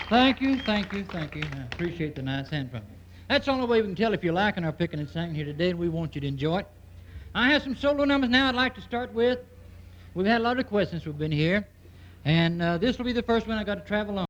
Thank you, thank you, thank you. I appreciate the nice hand from you. That's the only way we can tell if you're liking our picking and singing here today, and we want you to enjoy it. I have some solo numbers now I'd like to start with. We've had a lot of questions since we've been here, and this will be the first one I got to travel on.